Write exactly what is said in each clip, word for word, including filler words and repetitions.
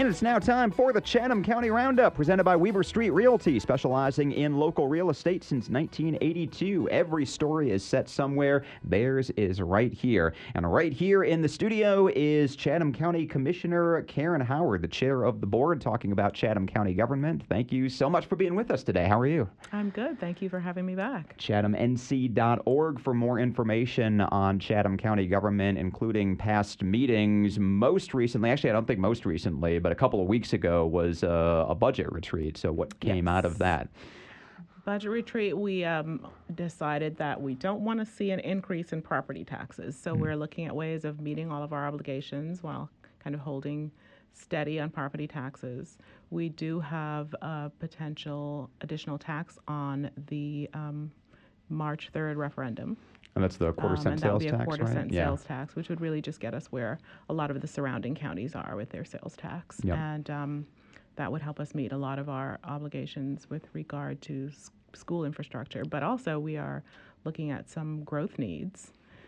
And it's now time for the Chatham County Roundup, presented by Weaver Street Realty, specializing in local real estate since nineteen eighty-two. Every story is set somewhere. Theirs is right here. And right here in the studio is Chatham County Commissioner Karen Howard, the chair of the board, talking about Chatham County government. Thank you so much for being with us today. How are you? I'm good. Thank you for having me back. chatham n c dot org for more information on Chatham County government, including past meetings. Most recently, actually, I don't think most recently, but a couple of weeks ago was uh, a budget retreat. So what came Yes. out of that? Budget retreat, we um, decided that we don't want to see an increase in property taxes. So mm-hmm. we're looking at ways of meeting all of our obligations while kind of holding steady on property taxes. We do have a potential additional tax on the um, March third referendum. And that's the quarter um, cent and sales tax, tax, a quarter right? cent Yeah. sales tax, which would really just get us where a lot of the surrounding counties are with their sales tax. Yep. And um, that would help us meet a lot of our obligations with regard to s- school infrastructure. But also we are looking at some growth needs.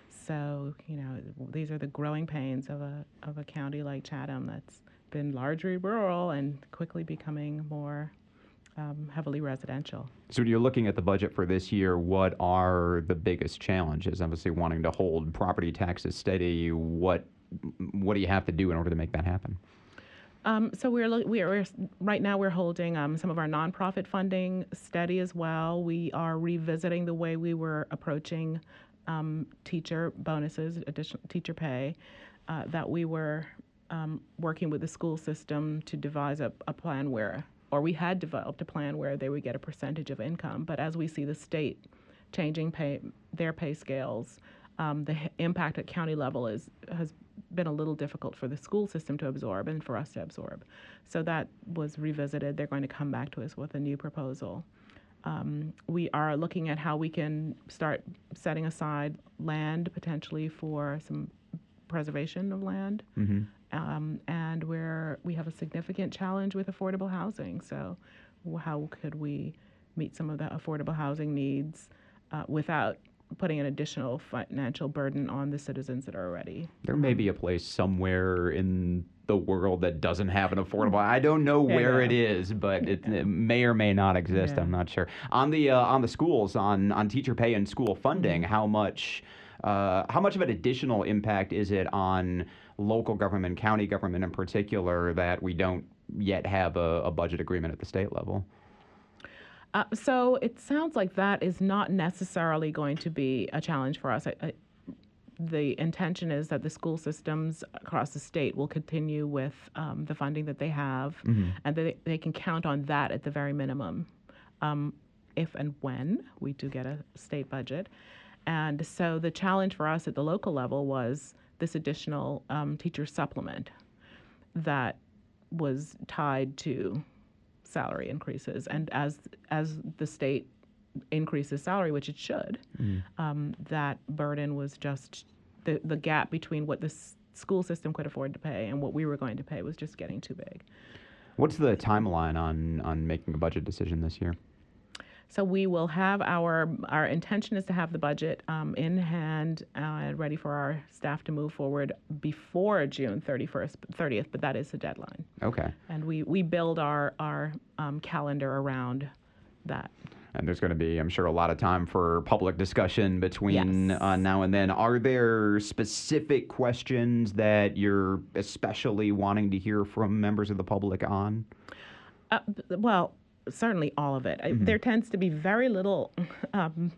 So, you know, these are the growing pains of a of a county like Chatham that's been largely rural and quickly becoming more um, heavily residential. So when you're looking at the budget for this year, what are the biggest challenges? Obviously, wanting to hold property taxes steady. What what do you have to do in order to make that happen? Um, so we're, lo- we're we're right now we're holding um, some of our nonprofit funding steady as well. We are revisiting the way we were approaching um, teacher bonuses, additional teacher pay, uh, that we were um, working with the school system to devise a, a plan where, or we had developed a plan where they would get a percentage of income. But as we see the state changing pay, their pay scales, um, the h- impact at county level is has been a little difficult for the school system to absorb and for us to absorb. So that was revisited. They're going to come back to us with a new proposal. Um, we are looking at how we can start setting aside land potentially for some preservation of land. Mm-hmm. Um, and where we have a significant challenge with affordable housing. So how could we meet some of the affordable housing needs uh, without putting an additional financial burden on the citizens that are already. There may be a place somewhere in the world that doesn't have an affordable. I don't know Yeah, where yeah. it is, but it, it may or may not exist. Yeah. I'm not sure. On the uh, on the schools, on on teacher pay and school funding, Mm-hmm. how much uh, how much of an additional impact is it on local government, county government in particular, that we don't yet have a, a budget agreement at the state level? Uh, so it sounds like that is not necessarily going to be a challenge for us. I, I, the intention is that the school systems across the state will continue with um, the funding that they have, mm-hmm. and that they, they can count on that at the very minimum, um, if and when we do get a state budget. And so the challenge for us at the local level was this additional um, teacher supplement that was tied to salary increases. And as as the state increases salary, which it should, mm. um, that burden was just the, the gap between what the s- school system could afford to pay and what we were going to pay was just getting too big. What's the timeline on, on making a budget decision this year? So we will have our, our intention is to have the budget um, in hand and uh, ready for our staff to move forward before June thirty-first, thirtieth, but that is the deadline. Okay. And we, we build our, our um, calendar around that. And there's going to be, I'm sure, a lot of time for public discussion between Yes. uh, now and then. Are there specific questions that you're especially wanting to hear from members of the public on? Uh, well, certainly all of it. Mm-hmm. There tends to be very little um,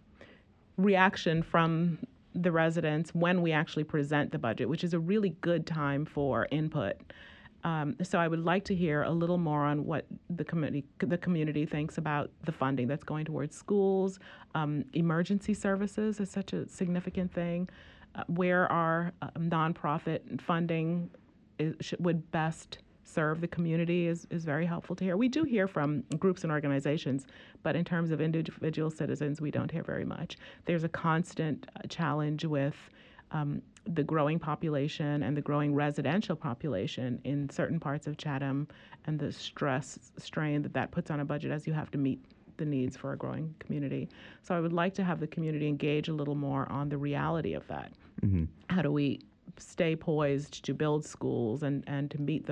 reaction from the residents when we actually present the budget, which is a really good time for input. Um, so I would like to hear a little more on what the community the community thinks about the funding that's going towards schools. Um, emergency services is such a significant thing. Uh, where our uh, nonprofit funding is, should, would best serve the community is, is very helpful to hear. We do hear from groups and organizations, but in terms of individual citizens, we don't hear very much. There's a constant uh, challenge with um, the growing population and the growing residential population in certain parts of Chatham and the stress strain that that puts on a budget as you have to meet the needs for a growing community. So I would like to have the community engage a little more on the reality of that. Mm-hmm. How do we stay poised to build schools and, and to meet the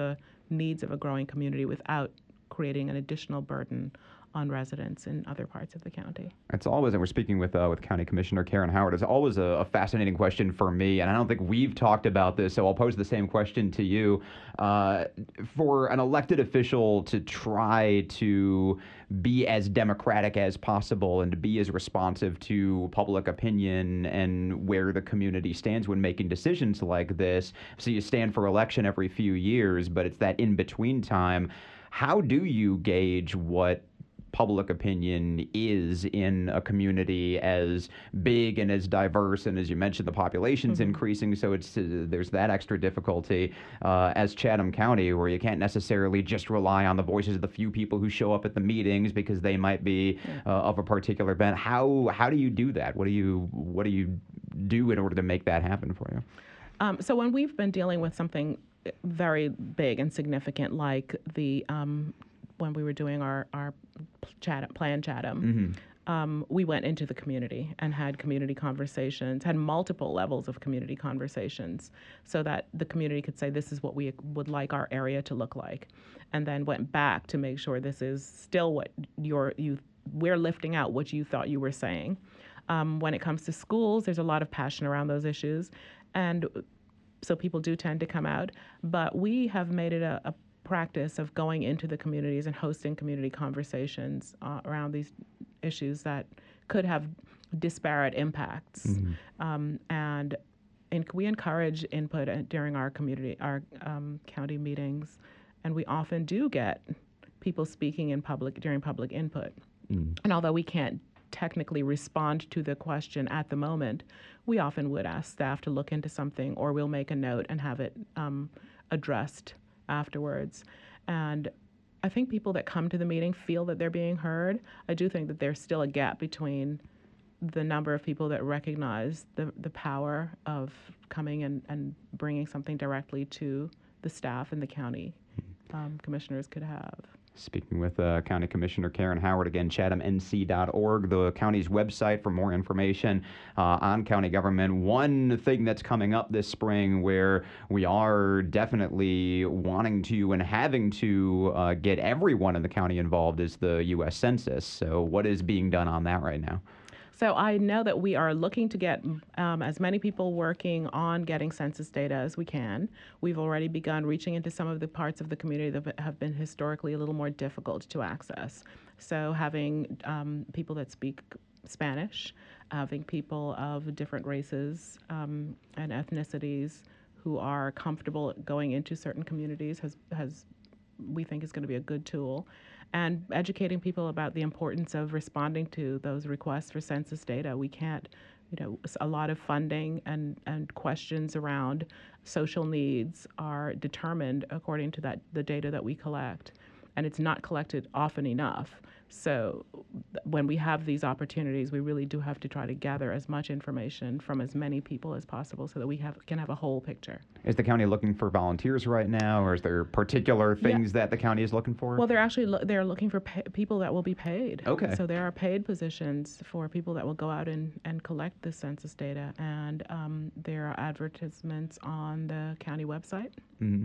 needs of a growing community without creating an additional burden on residents in other parts of the county. It's always, and we're speaking with uh, with County Commissioner Karen Howard. It's always a, a fascinating question for me, and I don't think we've talked about this, so I'll pose the same question to you. Uh, for an elected official to try to be as democratic as possible and to be as responsive to public opinion and where the community stands when making decisions like this, so you stand for election every few years, but it's that in-between time. How do you gauge what public opinion is in a community as big and as diverse, and as you mentioned, the population's mm-hmm. increasing, so it's uh, there's that extra difficulty uh, as Chatham County, where you can't necessarily just rely on the voices of the few people who show up at the meetings because they might be yeah. uh, of a particular bent. How how do you do that? What do you what do you do in order to make that happen for you? Um, so when we've been dealing with something very big and significant, like the um, when we were doing our our Chatham, Plan Chatham, mm-hmm. um, we went into the community and had community conversations, had multiple levels of community conversations, so that the community could say, this is what we would like our area to look like, and then went back to make sure this is still what you're, you, we're lifting out what you thought you were saying. Um, when it comes to schools, there's a lot of passion around those issues, and so people do tend to come out, but we have made it a, a practice of going into the communities and hosting community conversations uh, around these issues that could have disparate impacts. Mm-hmm. Um, and, and we encourage input during our community, our um, county meetings, and we often do get people speaking in public during public input. Mm-hmm. And although we can't technically respond to the question at the moment, we often would ask staff to look into something, or we'll make a note and have it um, addressed afterwards. And I think people that come to the meeting feel that they're being heard. I do think that there's still a gap between the number of people that recognize the, the power of coming and, and bringing something directly to the staff and the county um, commissioners could have. Speaking with uh, County Commissioner Karen Howard, again, chatham n c dot org, the county's website for more information uh, on county government. One thing that's coming up this spring where we are definitely wanting to and having to uh, get everyone in the county involved is the U S Census. So what is being done on that right now? So I know that we are looking to get um, as many people working on getting census data as we can. We've already begun reaching into some of the parts of the community that have been historically a little more difficult to access. So having um, people that speak Spanish, having people of different races um, and ethnicities who are comfortable going into certain communities has, has we think is going to be a good tool. And educating people about the importance of responding to those requests for census data. We can't, you know, a lot of funding and, and questions around social needs are determined according to that the data that we collect. And it's not collected often enough. So when we have these opportunities, we really do have to try to gather as much information from as many people as possible so that we have can have a whole picture. Is the county looking for volunteers right now, or is there particular things yeah. that the county is looking for? Well, they're actually lo- they're looking for pay- people that will be paid. Okay. So there are paid positions for people that will go out and, and collect the census data, and um, there are advertisements on the county website. Mm-hmm.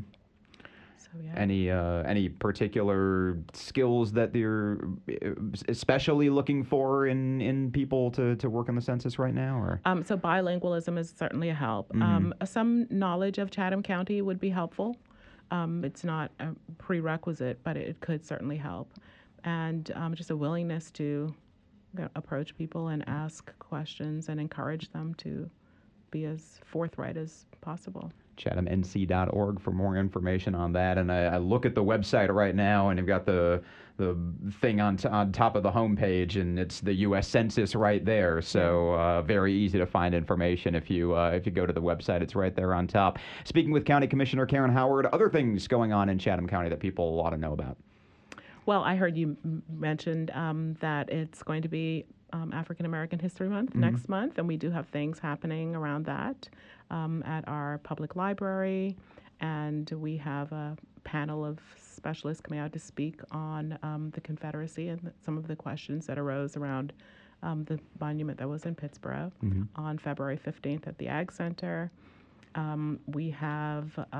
So, yeah. Any uh, any particular skills that they're especially looking for in, in people to, to work on the census right now? Or um, so bilingualism is certainly a help. Mm-hmm. Um, some knowledge of Chatham County would be helpful. Um, it's not a prerequisite, but it could certainly help. And um, just a willingness to you know, approach people and ask questions and encourage them to be as forthright as possible. chatham n c dot org for more information on that. And I, I look at the website right now, and you've got the the thing on t- on top of the homepage, and it's the U S Census right there. So uh, very easy to find information if you uh, if you go to the website. It's right there on top. Speaking with County Commissioner Karen Howard, other things going on in Chatham County that people ought to know about. Well, I heard you m- mentioned um, that it's going to be um, African American History Month mm-hmm. next month, and we do have things happening around that um, at our public library, and we have a panel of specialists coming out to speak on um, the Confederacy and th- some of the questions that arose around um, the monument that was in Pittsburgh mm-hmm. on February fifteenth at the Ag Center. Um, we have uh,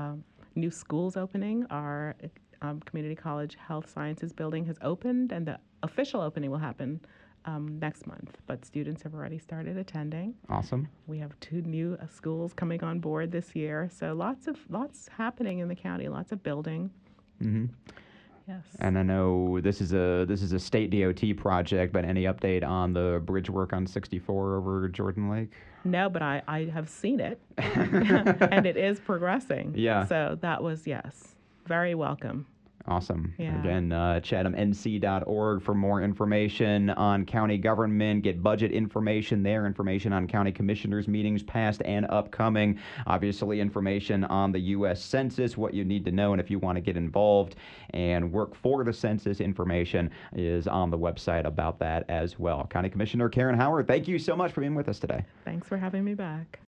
new schools opening. Our um, community college health sciences building has opened, and the official opening will happen um, next month. But students have already started attending. Awesome. We have two new uh, schools coming on board this year, so lots of lots happening in the county. Lots of building. Mm-hmm. Yes. And I know this is a this is a state D O T project, but any update on the bridge work on sixty-four over Jordan Lake? No, but I, I have seen it, and it is progressing. Yeah. So that was, yes, very welcome. Awesome. Yeah. Again, uh, chatham n c dot org for more information on county government. Get budget information there, information on county commissioners meetings past and upcoming. Obviously, information on the U S Census, what you need to know, and if you want to get involved and work for the census, information is on the website about that as well. County Commissioner Karen Howard, thank you so much for being with us today. Thanks for having me back.